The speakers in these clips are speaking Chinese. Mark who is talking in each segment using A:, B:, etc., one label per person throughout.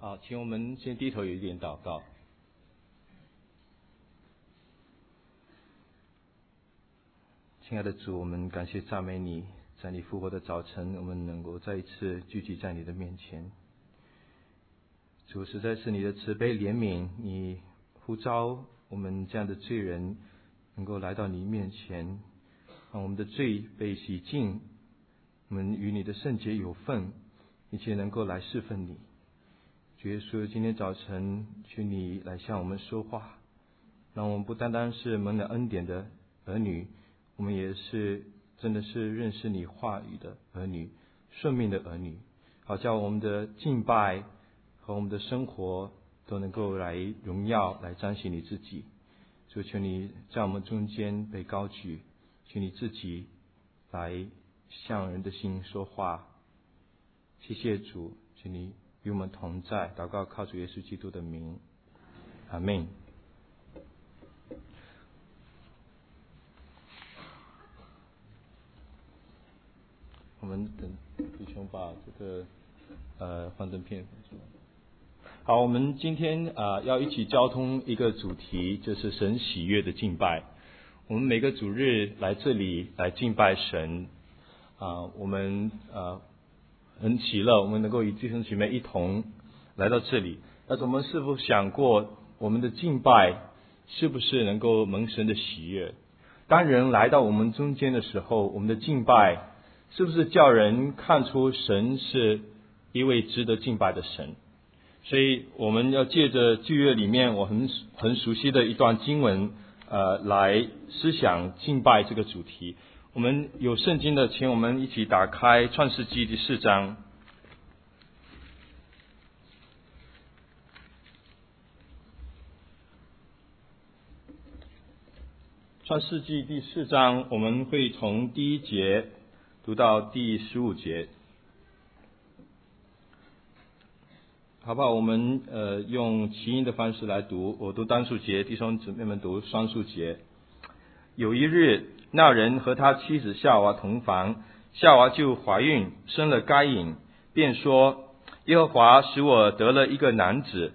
A: 好，请我们先低头有一点祷告。亲爱的主，我们感谢赞美你，在你复活的早晨，我们能够再一次聚集在你的面前。主，实在是你的慈悲怜悯，你呼召我们这样的罪人能够来到你面前，让我们的罪被洗净，我们与你的圣洁有份，并且能够来侍奉你。主耶稣，今天早晨求你来向我们说话，让我们不单单是蒙了恩典的儿女，我们也是真的是认识你话语的儿女，顺命的儿女，好叫我们的敬拜和我们的生活都能够来荣耀，来彰显你自己。主，求你在我们中间被高举，求你自己来向人的心说话。谢谢主，求你与我们同在，祷告靠主耶稣基督的名，阿们。我们等弟兄把这个幻灯片放出来。好，我们今天要一起交通一个主题，就是神喜悦的敬拜。我们每个主日来这里来敬拜神，我们很喜乐，我们能够与弟兄姐妹一同来到这里。但是我们是否想过，我们的敬拜是不是能够蒙神的喜悦？当人来到我们中间的时候，我们的敬拜是不是叫人看出神是一位值得敬拜的神？所以我们要借着旧约里面我很熟悉的一段经文，来思想敬拜这个主题。我们有圣经的，请我们一起打开创世纪第4章。创世纪第4章，我们会从第1节读到第15节，好不好？我们用齐音的方式来读，我读单数节，弟兄姊妹们读双数节。有一日，那人和他妻子夏娃同房，夏娃就怀孕，生了该隐，便说：耶和华使我得了一个男子。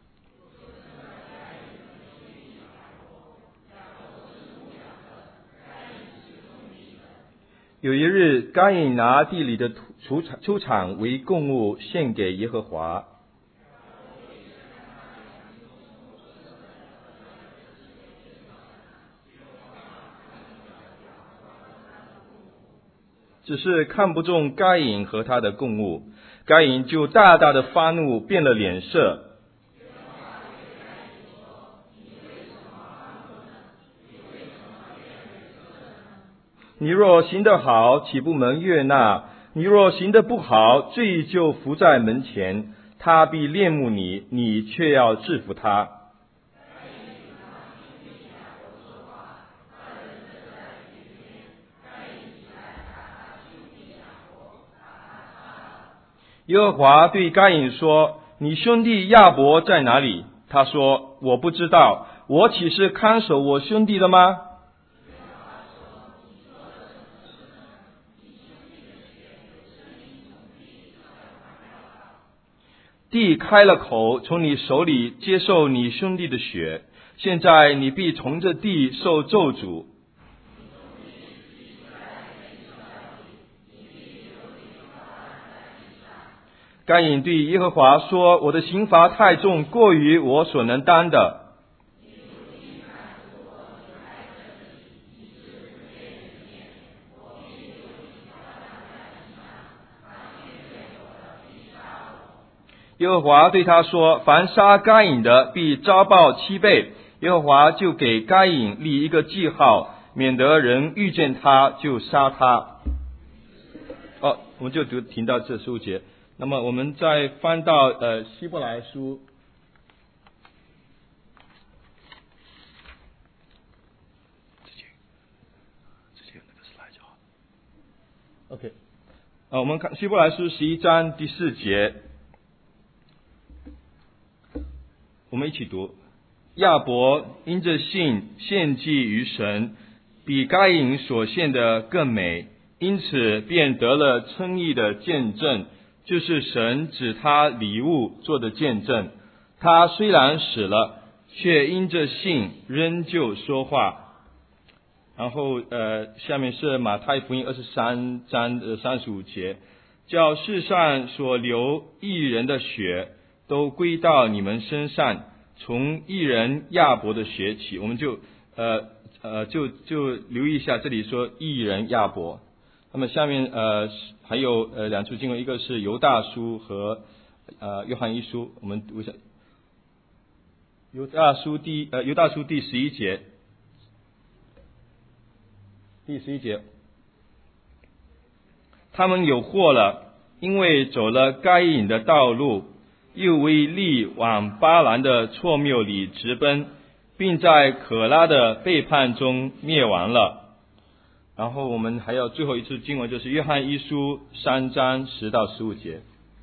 A: 有一日，该隐拿地里的出产为供物献给耶和华。只是看不中该隐和他的供物，该隐就大大的发怒，变了脸色。你若行得好，岂不蒙悦纳？你若行得不好，罪就伏在门前，他必恋慕你，你却要制服他。耶和华对该隐说：你兄弟亚伯在哪里？他说：我不知道，我岂是看守我兄弟的吗？地开了口，从你手里接受你兄弟的血，现在你必从这地受咒诅。该隐对耶和华说：我的刑罚太重，过于我所能担的。耶和华对他说：凡杀该隐的，必遭报7倍。耶和华就给该隐立一个记号，免得人遇见他就杀他。我们就停到这15节。那么我们再翻到希伯来书，直接有那个 slide 就好。OK， 我们看希伯来书11章第4节，我们一起读。亚伯因着信献祭于神，比该隐所献的更美，因此便得了称义的见证，
B: 就是神指他礼物做的见证。他虽然死了，却因着信仍旧说话。然后下面是马太福音23章35节，叫世上所流义人的血都归到你们身上，从义人亚伯的血起。我们就留意一下，这里说义人亚伯。那么下面还有两处经文，一个是犹大书和约翰一书，我们读一下。犹大书第11节，第11节，他们有祸了，因为走了该隐的道路，又为利往巴兰的错谬里直奔，并在可拉的背叛中灭亡了。然后我们还有最后一处经文，就是约翰一书3章10到15节。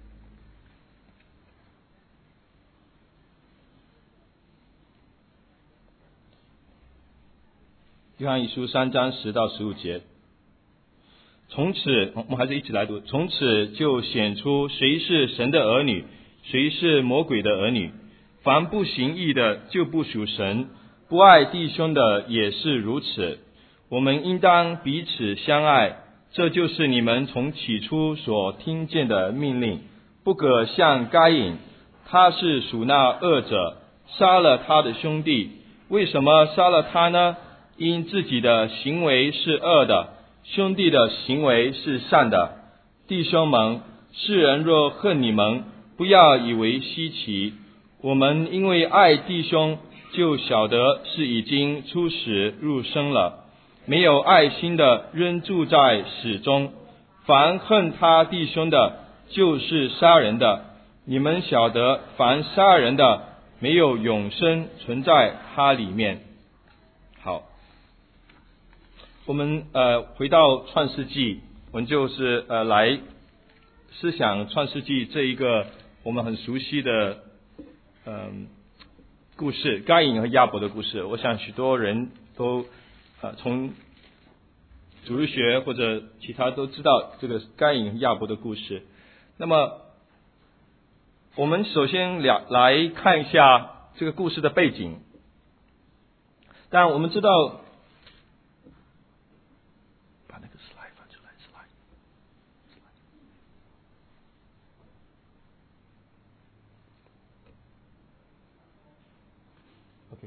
B: 约翰一书3章10到15节，从此我们还是一起来读。从此就显出谁是神的儿女，谁是魔鬼的儿女。凡不行义的就不属神，不爱弟兄的也是如此。我们应当彼此相爱，这就是你们从起初所听见的命令。不可像该隐，他是属那恶者，杀了他的兄弟。为什么杀了他呢？因自己的行为是恶的，兄弟的行为是善的。弟兄们，世人若恨你们，不要以为稀奇。我们因为爱弟兄，就晓得是已经出死入生了。没有爱心的，仍住在死中。凡恨他弟兄的，就是杀人的。你们晓得，凡杀人的，没有永生存在他里面。好，我们回到创世纪，我们就是来思想创世纪这一个我们很熟悉的故事，该隐和亚伯的故事。我想许多人都从主日学或者其他都知道这个该隐和亚伯的故事。那么我们首先来看一下这个故事的背景。当然我们知道，把那个 slide 翻出来 OK。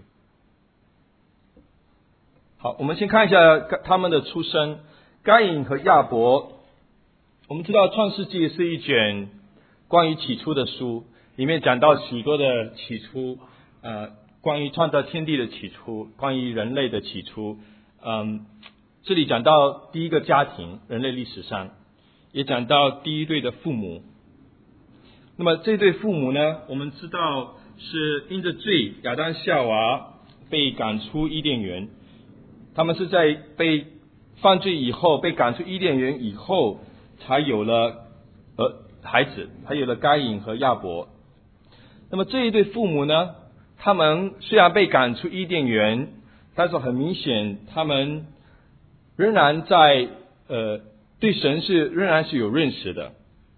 B: 好，我们先看一下他们的出身。该隐和亚伯，我们知道创世纪是一卷关于起初的书，里面讲到许多的起初，关于创造天地的起初，关于人类的起初。这里讲到第一个家庭，人类历史上也讲到第一对的父母。那么这对父母呢，我们知道是因着罪，亚当夏娃被赶出伊甸园。他们是在被犯罪以后，被赶出伊甸园以后，才有了孩子，才有了该隐和亚伯。那么这一对父母呢，他们虽然被赶出伊甸园，但是很明显他们仍然在对神仍然是有认识的。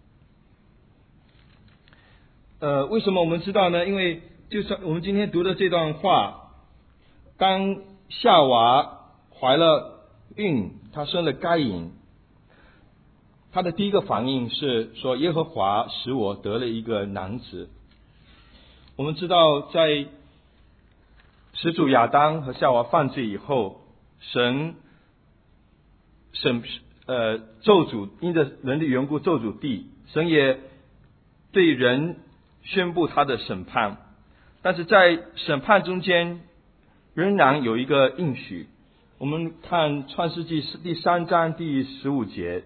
B: 为什么我们知道呢？因为就是我们今天读的这段话，当夏娃怀了孕，她生了该隐，她的第一个反应是说，耶和华使我得了一个男子。我们知道在始祖亚当和夏娃犯罪以后，神咒诅，因着人的缘故咒诅地，神也对人宣布他的审判。但是在审判中间仍然有一个应许。我们看创世纪第3章第15节，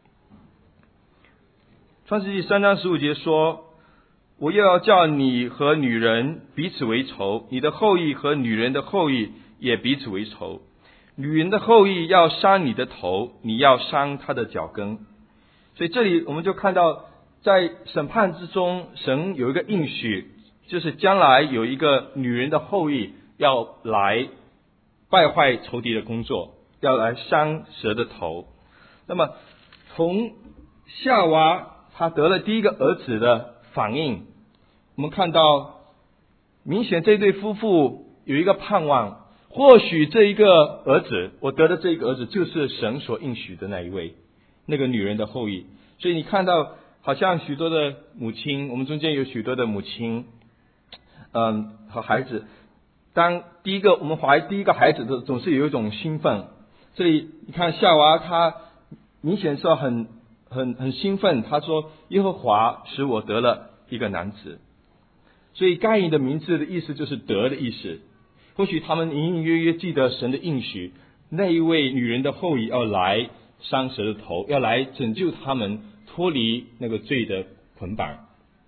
B: 创世纪3章15节说，我又要叫你和女人彼此为仇，你的后裔和女人的后裔也彼此为仇。女人的后裔要伤你的头，你要伤她的脚跟。所以这里我们就看到，在审判之中，神有一个应许，就是将来有一个女人的后裔要来败坏仇敌的工作，要来伤蛇的头。那么从夏娃他得了第一个儿子的反应，我们看到明显这对夫妇有一个盼望，或许这一个儿子，我得的这一个儿子就是神所应许的那一位，那个女人的后裔。所以你看到好像许多的母亲，我们中间有许多的母亲和孩子，当我们怀第一个孩子的总是有一种兴奋。这里你看夏娃她明显是很兴奋，她说耶和华使我得了一个男子。所以该隐的名字的意思就是得的意思。或许他们隐隐约约记得神的应许，那一位女人的后裔要来伤蛇的头，要来拯救他们脱离那个罪的捆绑。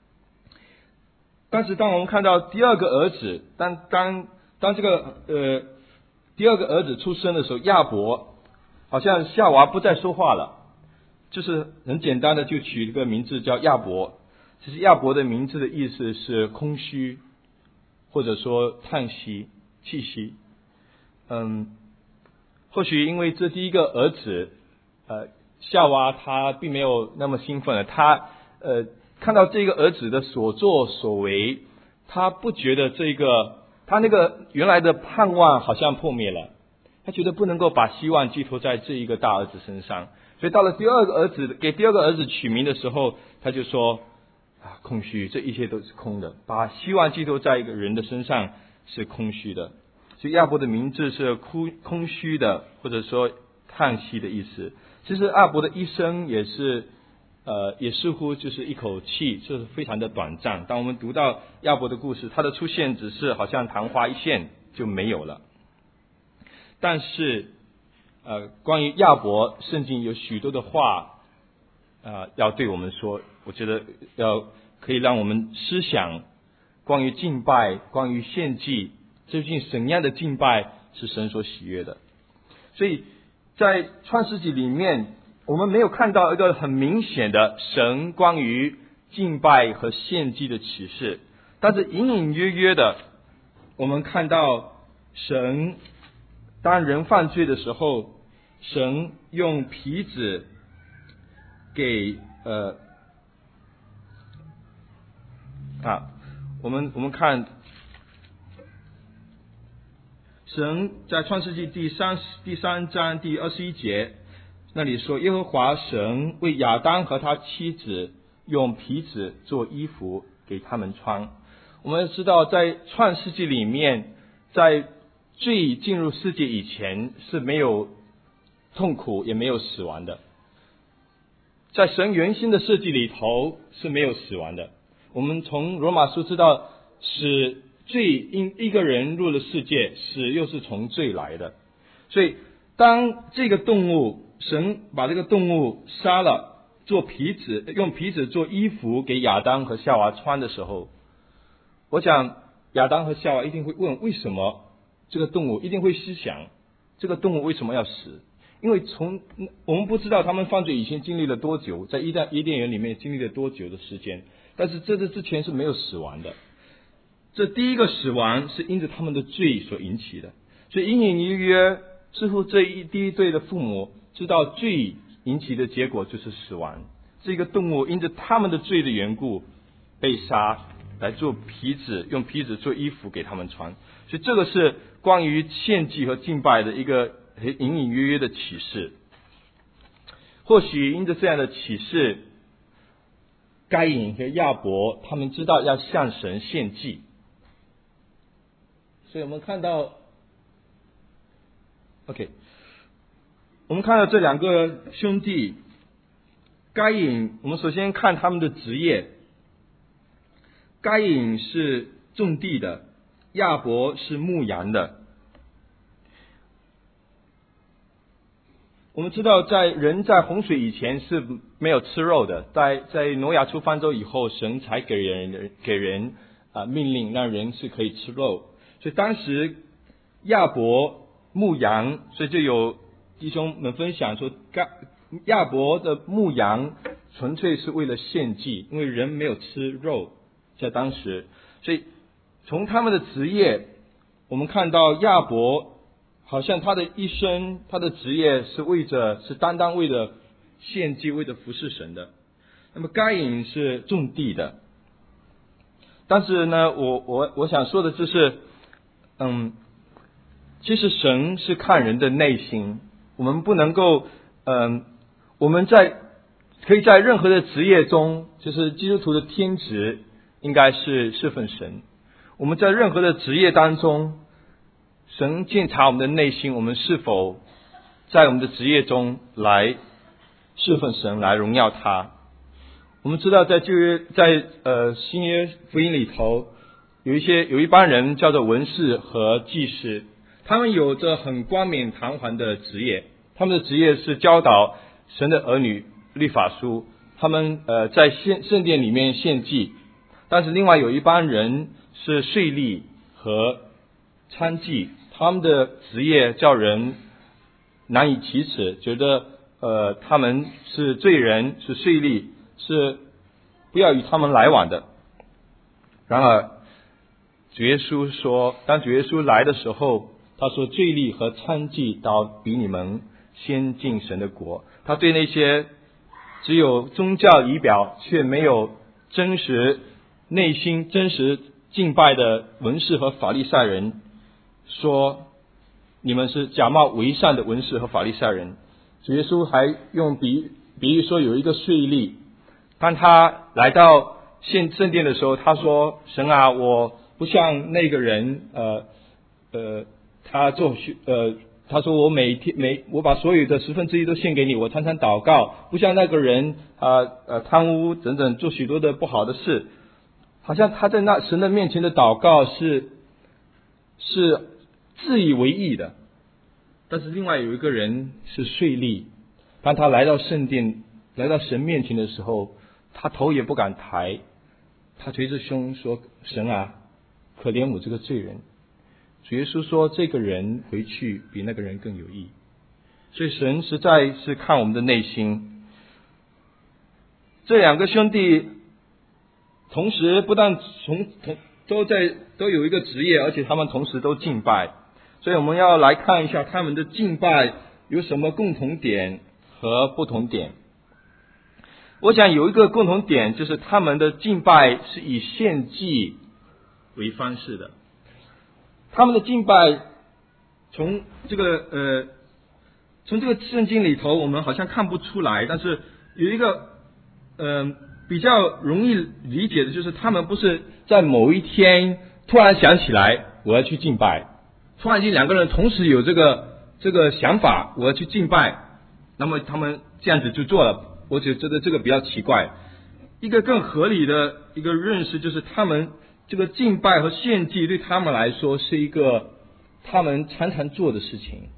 B: 但是当我们看到第二个儿子，当这个第二个儿子出生的时候，亚伯好像夏娃不再说话了，就是很简单的就取一个名字叫亚伯。其实亚伯的名字的意思是空虚，或者说叹息、气息。或许因为这第一个儿子，夏娃她并没有那么兴奋了，她看到这个儿子的所作所为，她不觉得她那个原来的盼望好像破灭了，她觉得不能够把希望寄托在这一个大儿子身上，所以到了给第二个儿子取名的时候，她就说空虚，这一切都是空的，把希望寄托在一个人的身上是空虚的。所以亚伯的名字是空虚的，或者说叹息的意思。其实亚伯的一生也似乎就是一口气，就是非常的短暂。当我们读到亚伯的故事，他的出现只是好像昙花一现就没有了。但是关于亚伯，圣经有许多的话要对我们说，我觉得可以让我们思想关于敬拜，关于献祭，究竟怎样的敬拜是神所喜悦的。所以在创世纪里面，我们没有看到一个很明显的神关于敬拜和献祭的启示，但是隐隐约约的我们看到神当人犯罪的时候，神用皮子给我们看神在创世纪第三章第21节那里说，耶和华神为亚当和他妻子用皮子做衣服给他们穿。我们知道在创世纪里面，在罪进入世界以前是没有痛苦也没有死亡的，在神原先的设计里头是没有死亡的。我们从罗马书知道，使罪因一个人入了世界，死又是从罪来的。所以当这个动物，神把这个动物杀了，做皮子，用皮子做衣服给亚当和夏娃穿的时候，我想亚当和夏娃一定会问，为什么这个动物，一定会思想这个动物为什么要死。因为我们不知道他们犯罪以前经历了多久，在伊甸园里面经历了多久的时间，但是这之前是没有死亡的。这第一个死亡是因着他们的罪所引起的，所以隐隐约约似乎第一对的父母知道罪引起的结果就是死亡。这个动物因着他们的罪的缘故被杀，来做皮子，用皮子做衣服给他们穿。所以这个是关于献祭和敬拜的一个隐隐约约的启示。或许因着这样的启示，该隐和亚伯他们知道要向神献祭。所以我们看到 OK， 我们看到这两个兄弟该隐，我们首先看他们的职业。该隐是种地的，亚伯是牧羊的。我们知道人在洪水以前是没有吃肉的，在挪亚出方舟以后，神才给人命令让人是可以吃肉。所以当时亚伯牧羊，所以就有弟兄们分享说，亚伯的牧羊纯粹是为了献祭，因为人没有吃肉在当时。所以从他们的职业，我们看到亚伯好像他的一生，他的职业是单单为了献祭，为了服侍神的。 那么该隐是种地的。但是呢，我想说的就是，其实神是看人的内心，我们不能够，我们可以在任何的职业中，就是基督徒的天职应该是侍奉神。我们在任何的职业当中，神鉴察我们的内心，我们是否在我们的职业中来侍奉神，来荣耀他。我们知道在新约福音里头，有一帮人叫做文士和祭司，他们有着很冠冕堂皇的职业，他们的职业是教导神的儿女律法书，他们在圣殿里面献祭。但是另外有一帮人是税吏和娼妓，他们的职业叫人难以启齿，觉得他们是罪人，是税吏，是不要与他们来往的。然而主耶稣说，当主耶稣来的时候，他说罪吏和娼妓倒比你们先进神的国。他对那些只有宗教仪表却没有真实内心真实敬拜的文士和法利赛人说，你们是假冒为善的文士和法利赛人。主耶稣还用比喻说，有一个税吏，当他来到圣殿的时候，他说，神啊，我不像那个人他说我我把所有的1/10都献给你，我常常祷告，不像那个人贪污等等，做许多的不好的事。好像他在那神的面前的祷告是自以为意的。但是另外有一个人是税吏，当他来到圣殿，来到神面前的时候，他头也不敢抬，他捶着胸说，神啊，可怜我这个罪人。主耶稣说，这个人回去比那个人更有益。所以神实在是看我们的内心。这两个兄弟同时不但都有一个职业，而且他们同时都敬拜。所以我们要来看一下他们的敬拜有什么共同点和不同点。我想有一个共同点，就是他们的敬拜是以献祭为方式的。他们的敬拜从这个圣经里头我们好像看不出来，但是有一个比较容易理解的，就是他们不是在某一天突然想起来我要去敬拜，突然间两个人同时有这个想法，我要去敬拜，那么他们这样子就做了。我觉得这个比较奇怪。一个更合理的一个认识，就是他们这个敬拜和献祭对他们来说是一个他们常常做的事情。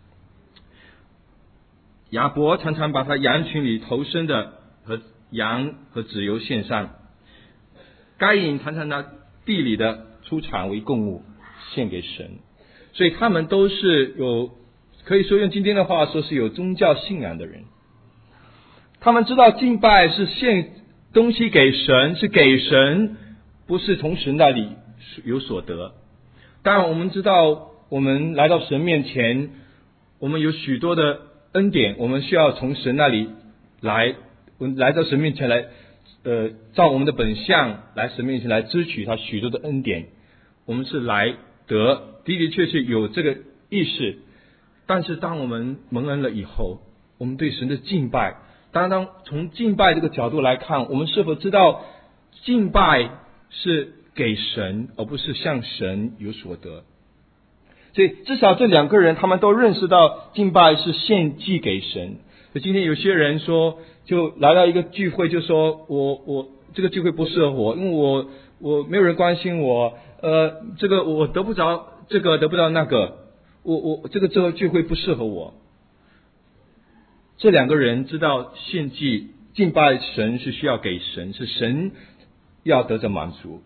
B: 亚伯常常把他羊群里头生的和羊和脂油献上，该隐常常拿地里的出产为供物献给神。所以他们都是可以说用今天的话说是有宗教信仰的人。他们知道敬拜是献东西给神，是给神，不是从神那里有所得。当然我们知道，我们来到神面前，我们有许多的恩典，我们需要从神那里来到神面前来照我们的本相来神面前来支取他许多的恩典。我们是来得的的确确有这个意识。但是当我们蒙恩了以后，我们对神的敬拜，当从敬拜这个角度来看，我们是否知道敬拜是给神，而不是向神有所得。所以至少这两个人他们都认识到敬拜是献祭给神。所以今天有些人说，就来到一个聚会，就说我这个聚会不适合我，因为我没有人关心我，这个我得不着这个，得不到那个，我这个聚会不适合我。这两个人知道献祭敬拜神是需要给神，是神要得着满足。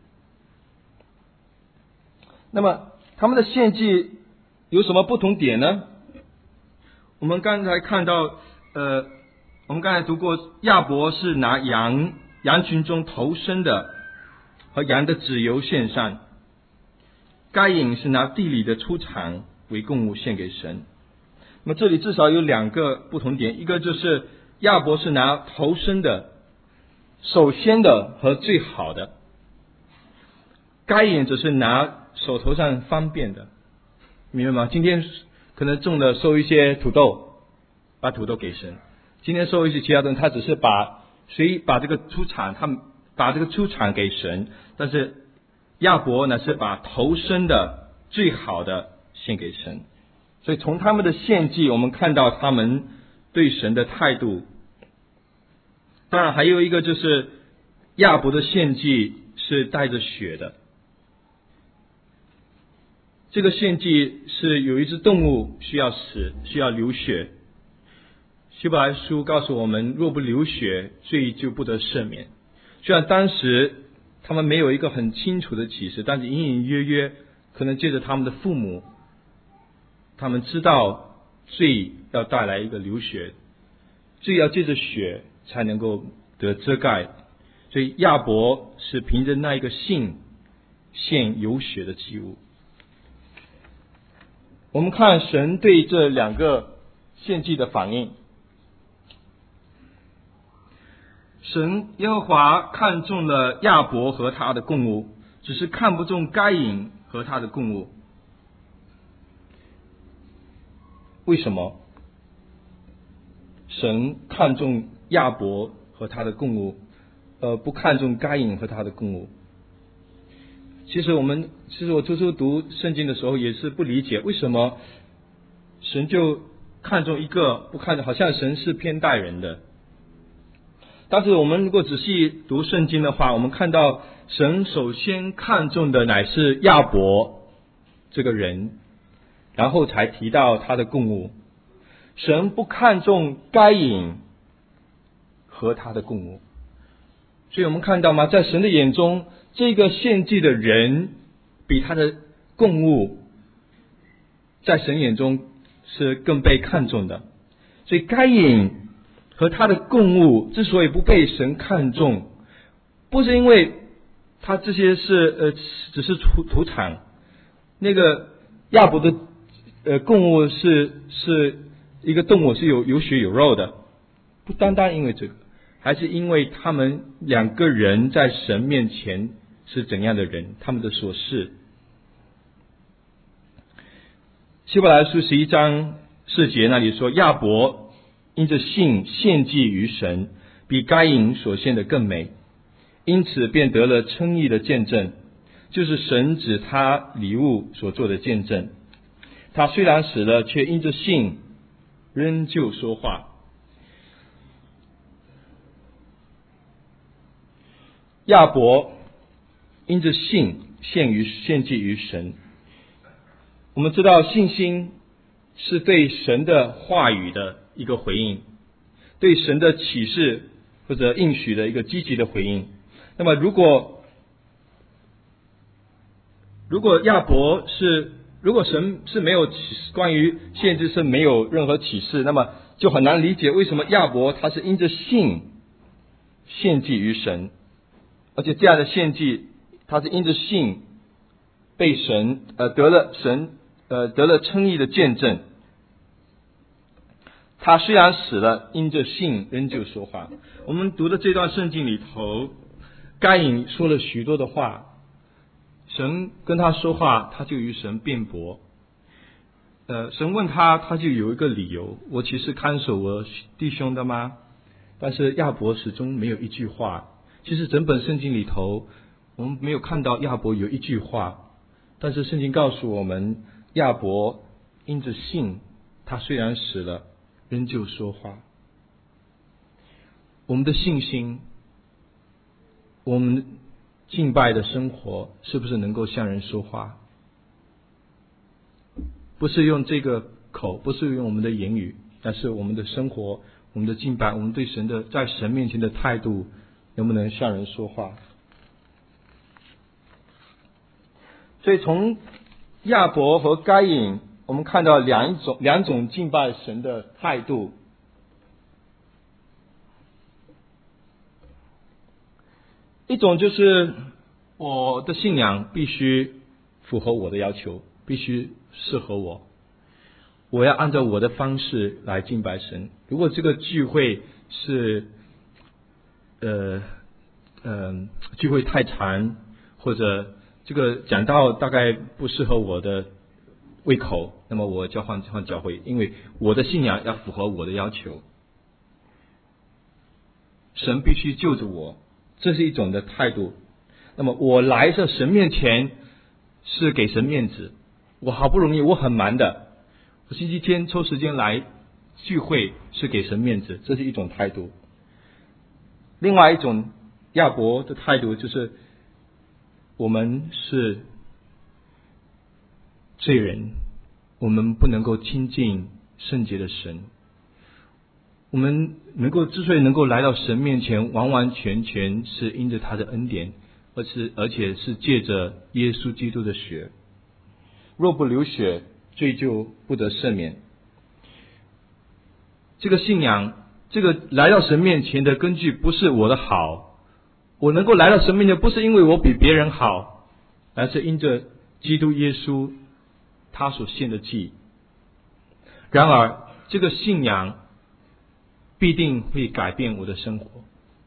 B: 那么他们的献祭有什么不同点呢？我们刚才看到我们刚才读过，亚伯是拿羊群中头生的和羊的脂油献上，该隐是拿地里的出产为供物献给神。那么这里至少有两个不同点，一个就是亚伯是拿头生的首先的和最好的，该隐只是拿手头上方便的，明白吗？今天可能种的收一些土豆，把土豆给神；今天收一些其他东西，他只是把这个出产，他们把这个出产给神，但是亚伯呢是把头生的最好的献给神。所以从他们的献祭，我们看到他们对神的态度。当然还有一个就是亚伯的献祭是带着血的，这个献祭是有一只动物需要死，需要流血。希伯来书告诉我们，若不流血，罪就不得赦免。虽然当时他们没有一个很清楚的启示，但是隐隐约约可能借着他们的父母，他们知道罪要带来一个流血，罪要借着血才能够得遮盖。所以亚伯是凭着那一个信献有血的祭物。我们看神对这两个献祭的反应。神耶和华看中了亚伯和他的供物，只是看不中该隐和他的供物。为什么神看中亚伯和他的供物，不看重该隐和他的供物？其实我初初读圣经的时候也是不理解，为什么神就看重一个，不看重，好像神是偏待人的。但是我们如果仔细读圣经的话，我们看到神首先看重的乃是亚伯这个人，然后才提到他的供物。神不看重该隐和他的供物。所以我们看到吗？在神的眼中，这个献祭的人比他的供物在神眼中是更被看重的。所以该隐和他的供物之所以不被神看重，不是因为他这些只是土产，那个亚伯的供物是一个动物，是有血有肉的，不单单因为这个，还是因为他们两个人在神面前是怎样的人，他们的所事。希伯来书11章4节那里说，亚伯因着信献祭于神，比该隐所献的更美，因此便得了称义的见证，就是神指他礼物所做的见证。他虽然死了，却因着信仍旧说话。亚伯因着信献祭于神。我们知道信心是对神的话语的一个回应，对神的启示或者应许的一个积极的回应。那么如果神是没有关于献祭是没有任何启示，那么就很难理解为什么亚伯他是因着信献祭于神，而且这样的献祭他是因着信被神得了称义的见证。他虽然死了，因着信仍旧说话。我们读的这段圣经里头，该隐说了许多的话，神跟他说话，他就与神辩驳。神问他，他就有一个理由，我岂是看守我弟兄的吗？但是亚伯始终没有一句话。其实整本圣经里头，我们没有看到亚伯有一句话，但是圣经告诉我们，亚伯因着信，他虽然死了，仍旧说话。我们的信心，我们敬拜的生活，是不是能够向人说话？不是用这个口，不是用我们的言语，但是我们的生活，我们的敬拜，我们对神的在神面前的态度，能不能向人说话？所以从亚伯和该隐，我们看到两种敬拜神的态度。一种就是我的信仰必须符合我的要求，必须适合我，我要按照我的方式来敬拜神。如果这个聚会是聚会太长，或者这个讲道大概不适合我的胃口，那么我就换教会，因为我的信仰要符合我的要求。神必须救着我，这是一种的态度。那么我来到神面前是给神面子，我好不容易，我很忙的，我星期天抽时间来聚会是给神面子，这是一种态度。另外一种亚伯的态度就是我们是罪人，我们不能够亲近圣洁的神，我们之所以能够来到神面前，完完全全是因着他的恩典，而且是借着耶稣基督的血，若不流血，罪就不得赦免。这个信仰，这个来到神面前的根据不是我的好，我能够来到神面前不是因为我比别人好，而是因着基督耶稣他所献的祭。然而这个信仰必定会改变我的生活，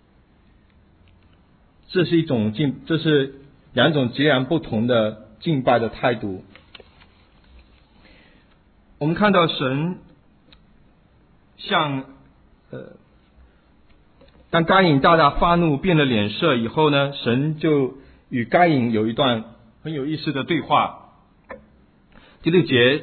B: 这是两种截然不同的敬拜的态度。我们看到神当该隐大大发怒变了脸色以后呢，神就与该隐有一段很有意思的对话。第六节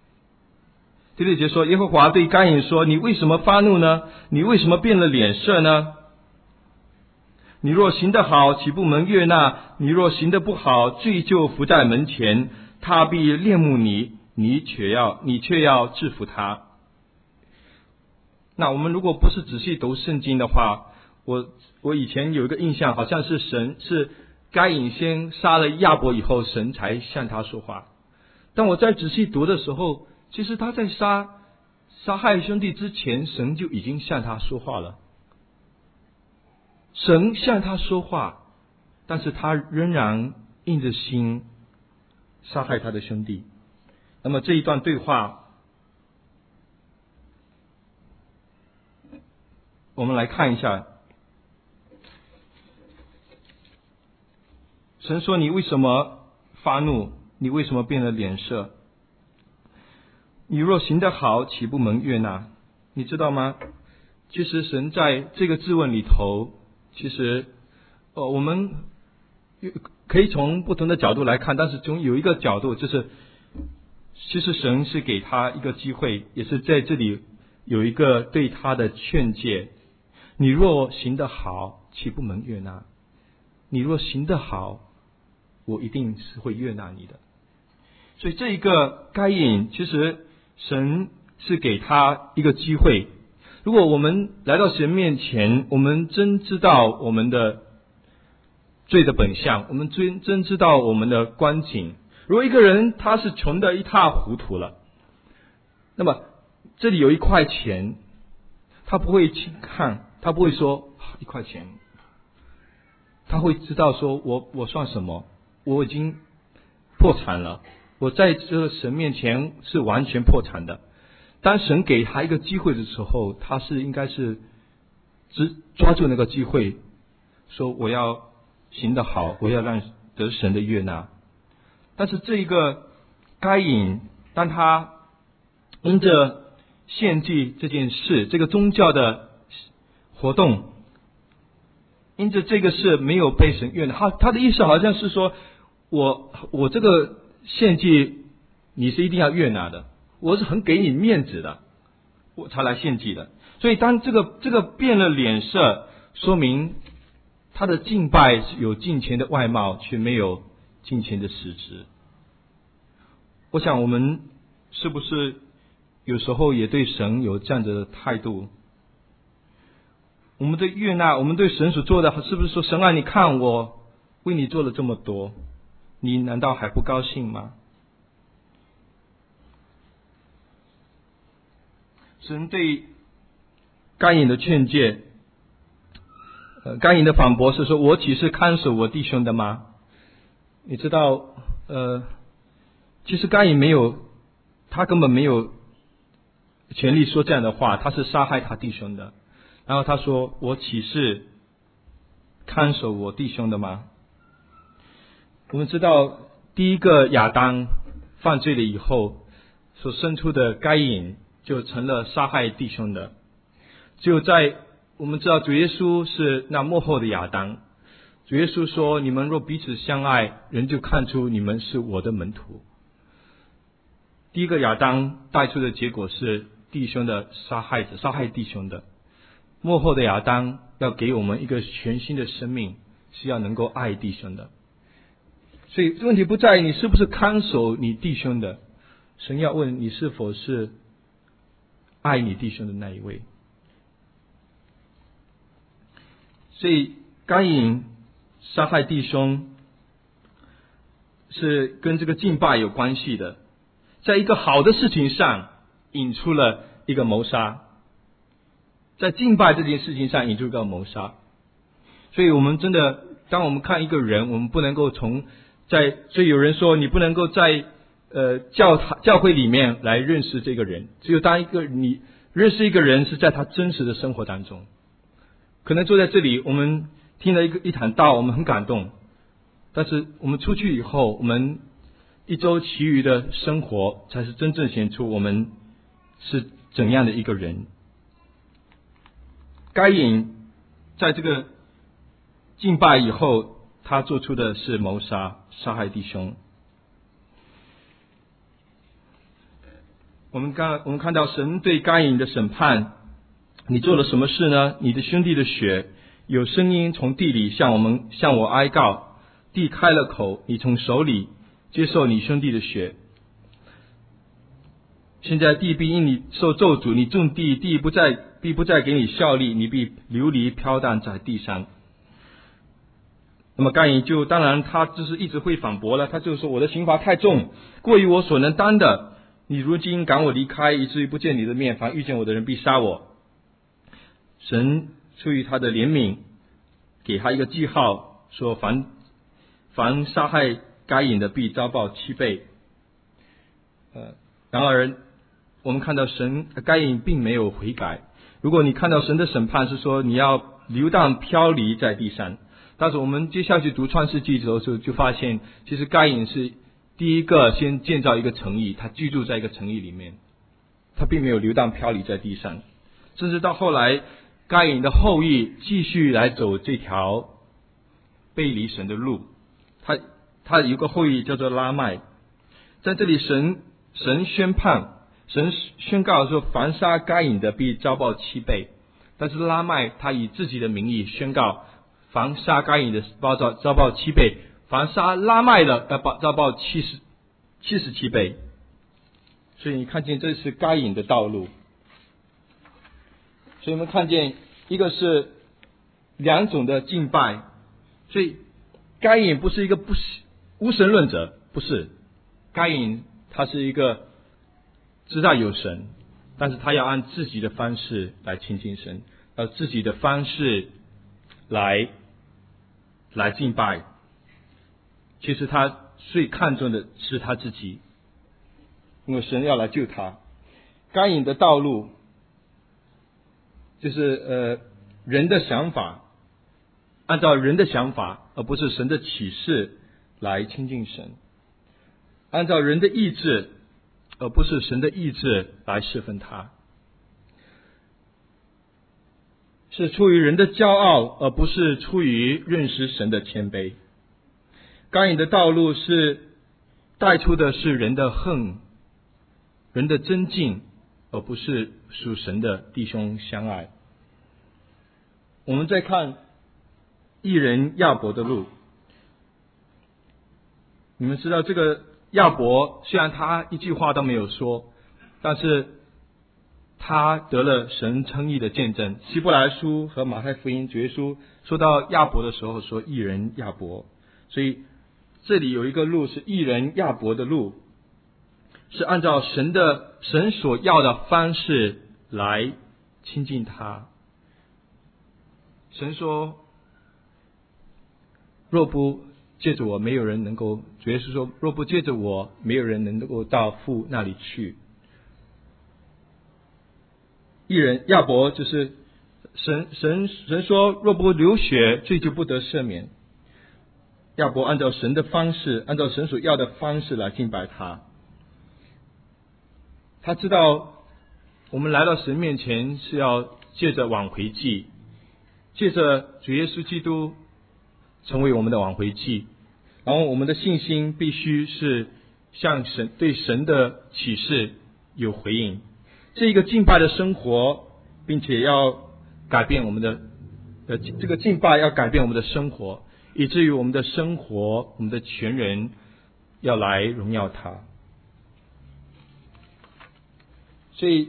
B: 说，耶和华对该隐说，你为什么发怒呢？你为什么变了脸色呢？你若行得好，岂不蒙悦纳？你若行得不好，罪就伏在门前，他必恋慕你，你却要制服他。那我们如果不是仔细读圣经的话，我以前有一个印象，好像是该隐先杀了亚伯以后，神才向他说话。但我在仔细读的时候，其实他在杀害兄弟之前，神就已经向他说话了。神向他说话，但是他仍然硬着心杀害他的兄弟。那么这一段对话，我们来看一下。神说，你为什么发怒？你为什么变了脸色？你若行得好，岂不蒙悦纳？你知道吗？其实神在这个质问里头，其实我们可以从不同的角度来看，但是从有一个角度，就是其实神是给他一个机会，也是在这里有一个对他的劝诫。你若行得好，岂不蒙悦纳？你若行得好，我一定是会悦纳你的。所以这一个该隐，其实神是给他一个机会。如果我们来到神面前，我们真知道我们的罪的本相，我们真知道我们的光景。如果一个人他是穷得一塌糊涂了，那么这里有1块钱，他不会轻看，他不会说1块钱，他会知道说我算什么？我已经破产了，我在这个神面前是完全破产的。当神给他一个机会的时候，他应该是抓住那个机会，说我要行得好，我要让得神的悦纳。但是这一个该隐，当他因着献祭这件事，这个宗教的活动，因着这个事没有被神悦纳，他的意思好像是说，我这个献祭你是一定要悦纳的，我是很给你面子的，我才来献祭的。所以当这个变了脸色，说明他的敬拜是有敬虔的外貌，却没有敬虔的实质。我想我们是不是有时候也对神有这样的态度？我们对悦纳，我们对神所做的，是不是说，神啊，你看我为你做了这么多，你难道还不高兴吗？神对该隐的劝诫，该隐的反驳是说，我岂是看守我弟兄的吗？你知道其实该隐他根本没有权利说这样的话，他是杀害他弟兄的。然后他说，我岂是看守我弟兄的吗？我们知道第一个亚当犯罪了以后所生出的该隐就成了杀害弟兄的。只有在我们知道主耶稣是那末后的亚当，主耶稣说，你们若彼此相爱，人就看出你们是我的门徒。第一个亚当带出的结果是弟兄的杀害者，杀害弟兄的。末后的亚当要给我们一个全新的生命，是要能够爱弟兄的。所以问题不在于你是不是看守你弟兄的，神要问你是否是爱你弟兄的那一位。所以该隐杀害弟兄是跟这个敬拜有关系的，在一个好的事情上引出了一个谋杀，在敬拜这件事情上引出一个谋杀。所以我们真的，当我们看一个人，我们不能够所以有人说你不能够在教会里面来认识这个人，只有当你认识一个人是在他真实的生活当中。可能坐在这里，我们听了一堂道，我们很感动，但是我们出去以后，我们一周其余的生活才是真正显出我们是怎样的一个人。该隐在这个敬拜以后，他做出的是谋杀，杀害弟兄。我们看到神对该隐的审判，你做了什么事呢？你的兄弟的血有声音从地里向我哀告，地开了口，你从手里接受你兄弟的血。现在地必因你受咒诅，你种地，地必不再给你效力，你必流离飘荡在地上。那么该隐当然他就是一直会反驳了，他就说我的刑罚太重，过于我所能担的，你如今赶我离开，以至于不见你的面，凡遇见我的人必杀我。神出于他的怜悯，给他一个记号，说凡杀害该隐的必遭报7倍。然而我们看到该隐并没有悔改。如果你看到神的审判是说你要流荡飘离在地上，但是我们接下去读创世纪的时候就发现，其实该隐是第一个先建造一个城邑，他居住在一个城邑里面，他并没有流荡飘离在地上。甚至到后来该隐的后裔继续来走这条背离神的路，他有个后裔叫做拉麦。在这里神宣告说，凡杀该隐的必遭报7倍。但是拉麦他以自己的名义宣告，凡杀该隐的遭报7倍，凡杀拉麦的要遭报77倍。所以你看见这是该隐的道路。所以我们看见一个是两种的敬拜。所以该隐不是一个无神论者，不是。该隐他是一个知道有神，但是他要按自己的方式来亲近神，要自己的方式来敬拜。其实他最看重的是他自己，因为神要来救他。该隐的道路就是人的想法，按照人的想法，而不是神的启示来亲近神；按照人的意志，而不是神的意志来侍奉他；是出于人的骄傲，而不是出于认识神的谦卑。该隐的道路是带出的是人的恨，人的增进，而不是属神的弟兄相爱。我们再看义人亚伯的路。你们知道这个亚伯虽然他一句话都没有说，但是他得了神称义的见证。希伯来书和马太福音主耶稣说到亚伯的时候说义人亚伯，所以这里有一个路是义人亚伯的路，是按照神所要的方式来亲近他。神说若不借着我，没有人能够，主耶稣说若不借着我，没有人能够到父那里去。义人亚伯就是神说，若不流血，罪就不得赦免。亚伯按照神的方式，按照神所要的方式来敬拜他。他知道我们来到神面前是要借着挽回祭，借着主耶稣基督成为我们的挽回祭，然后我们的信心必须是向神对神的启示有回应，这一个敬拜的生活，并且要改变我们的这个敬拜要改变我们的生活，以至于我们的生活，我们的全人要来荣耀他。所以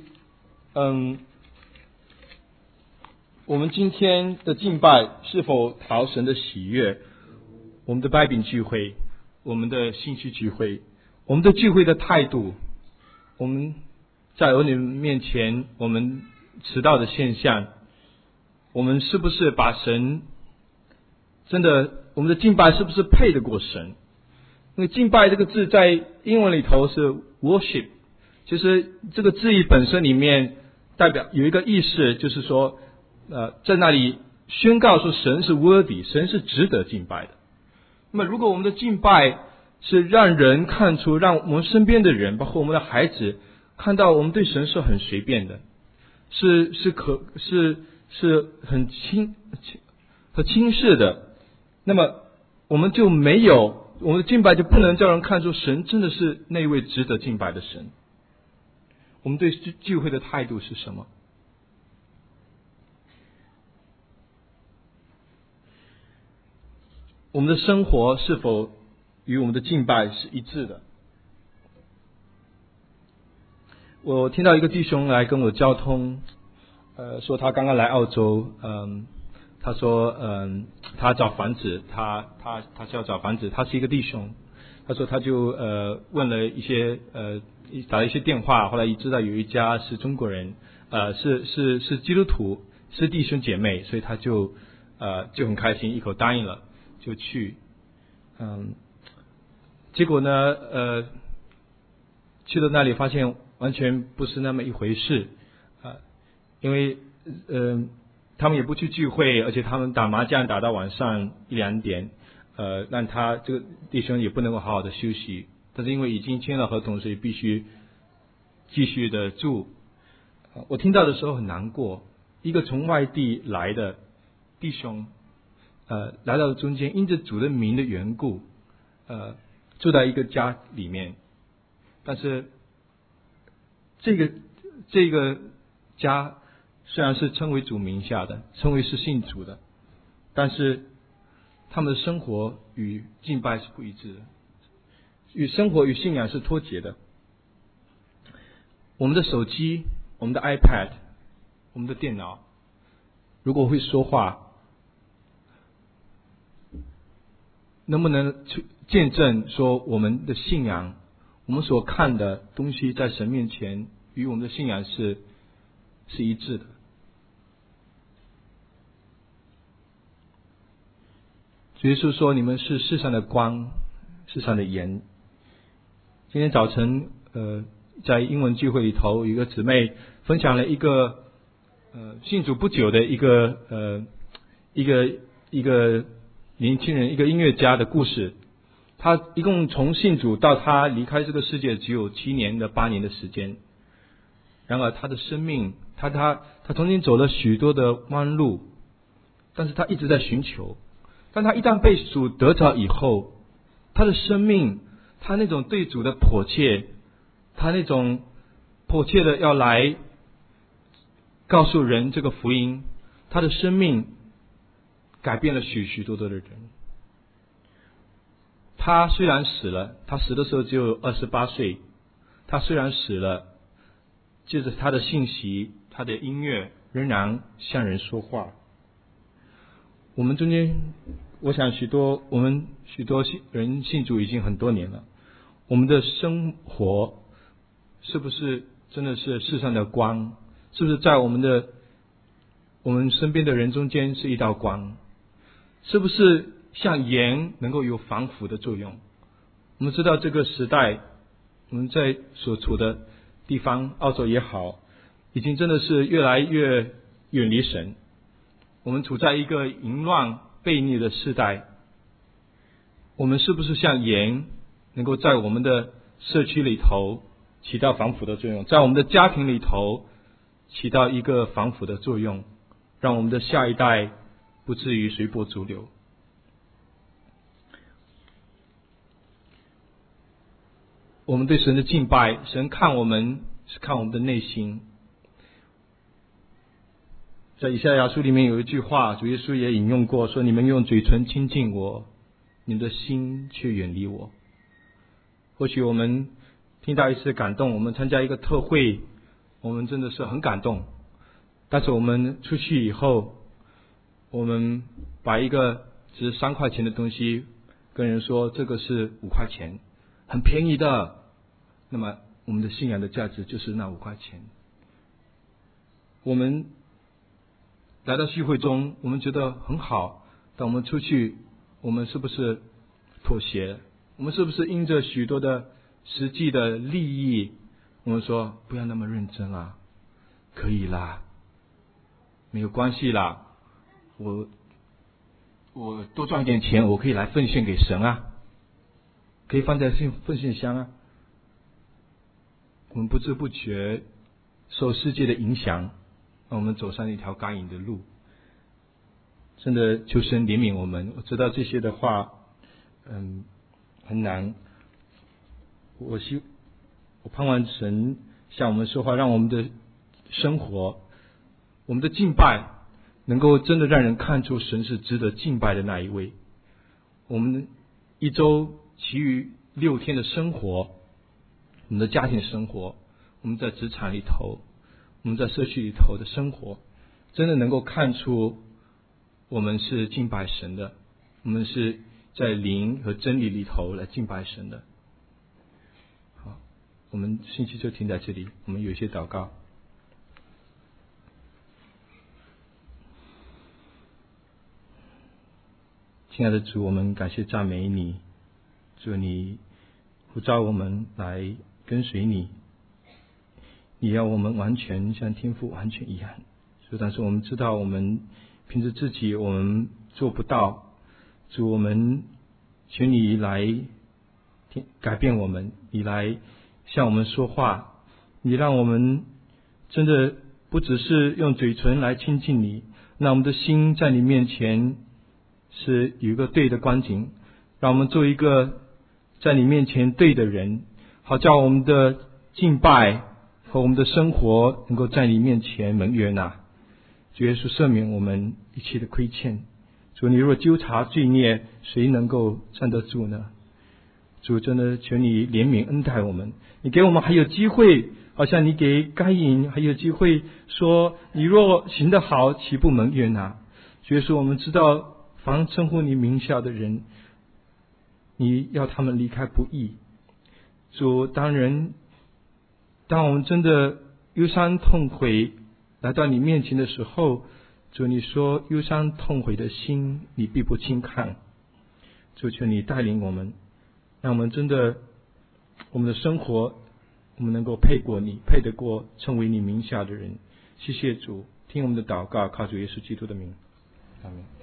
B: 我们今天的敬拜是否讨神的喜悦？我们的拜饼聚会，我们的兴趣聚会，我们的聚会的态度，我们在儿女面前我们迟到的现象，我们是不是把神真的，我们的敬拜是不是配得过神？因为敬拜这个字在英文里头是 worship， 其实这个字义本身里面代表有一个意思，就是说在那里宣告说神是 worthy， 神是值得敬拜的。那么如果我们的敬拜是让人看出，让我们身边的人，包括我们的孩子看到我们对神是很随便的，是很轻视的，那么我们就没有，我们的敬拜就不能叫人看出神真的是那位值得敬拜的神。我们对聚会的态度是什么？我们的生活是否与我们的敬拜是一致的？我听到一个弟兄来跟我交通，说他刚刚来澳洲，他说他找房子，他需要找房子，他是一个弟兄，他说他就问了一些打了一些电话，后来知道有一家是中国人，是基督徒，是弟兄姐妹，所以他就很开心，一口答应了，就去。结果呢去到那里发现完全不是那么一回事，因为他们也不去聚会，而且他们打麻将打到晚上1-2点，让他这个弟兄也不能够好好的休息，但是因为已经签了合同，所以必须继续的住。我听到的时候很难过，一个从外地来的弟兄来到中间，因着主的名的缘故住在一个家里面，但是这个家虽然是称为主名下的，称为是信主的，但是他们的生活与敬拜是不一致的，与生活与信仰是脱节的。我们的手机，我们的 iPad， 我们的电脑，如果会说话，能不能去见证说我们的信仰，我们所看的东西在神面前与我们的信仰是一致的？主耶稣说你们是世上的光，世上的盐。今天早晨在英文聚会里头，有一个姊妹分享了一个信主不久的一个年轻人，一个音乐家的故事。他一共从信主到他离开这个世界只有8年的时间，然而他的生命，他曾经走了许多的弯路，但是他一直在寻求。但他一旦被主得着以后，他的生命，他那种对主的迫切，他那种迫切的要来告诉人这个福音，他的生命改变了许多的人。他虽然死了，他死的时候只有28岁，他虽然死了，就是他的信息，他的音乐仍然向人说话。我们中间，我想我们许多人信主已经很多年了，我们的生活是不是真的是世上的光？是不是在我们身边的人中间是一道光？是不是像盐能够有防腐的作用？我们知道这个时代，我们在所处的地方，澳洲也好，已经真的是越来越远离神。
A: 我们处在一个淫乱悖逆的时代，我们是不是像盐，能够在我们的社区里头起到防腐的作用，在我们的家庭里头起到一个防腐的作用，让我们的下一代不至于随波逐流。我们对神的敬拜，神看我们是看我们的内心。在以赛亚书里面有一句话，主耶稣也引用过，说你们用嘴唇亲近我，你们的心却远离我。或许我们听到一次感动，我们参加一个特会，我们真的是很感动，但是我们出去以后，我们把一个值3块钱的东西跟人说这个是5块钱，很便宜的，那么我们的信仰的价值就是那5块钱。我们来到聚会中，我们觉得很好，但我们出去，我们是不是妥协？我们是不是因着许多的实际的利益，我们说不要那么认真啦，可以啦，没有关系啦，我多赚一点钱，我可以来奉献给神啊，可以放在奉献箱啊。我们不知不觉受世界的影响，让我们走上一条该隐的路。真的求神怜悯我们。我知道这些的话很难，我盼望神向我们说话，让我们的生活，我们的敬拜能够真的让人看出神是值得敬拜的那一位。我们一周其余6天的生活，我们的家庭生活，我们在职场里头，我们在社区里头的生活，真的能够看出我们是敬拜神的，我们是在灵和真理里头来敬拜神的。好，我们信息就停在这里，我们有一些祷告。亲爱的主，我们感谢赞美你，主，你呼召我们来跟随你，你要我们完全像天父完全一样。但是我们知道我们凭着自己我们做不到，主，我们请你来改变我们，你来向我们说话，你让我们真的不只是用嘴唇来亲近你，让我们的心在你面前是有一个对的光景，让我们做一个在你面前对的人，好叫我们的敬拜和我们的生活能够在你面前蒙悦纳。主耶稣赦免我们一切的亏欠。主，你若纠察罪孽，谁能够站得住呢？主，真的求你怜悯恩待我们，你给我们还有机会，好像你给该隐还有机会说，你若行得好，岂不蒙悦纳？主耶稣，我们知道凡称呼你名下的人，你要他们离开不义。主，当我们真的忧伤痛悔来到你面前的时候，主，你说忧伤痛悔的心你必不轻看。主，求你带领我们，让我们真的我们的生活我们能够配过你，配得过成为你名下的人。谢谢主，听我们的祷告，靠主耶稣基督的名，阿们。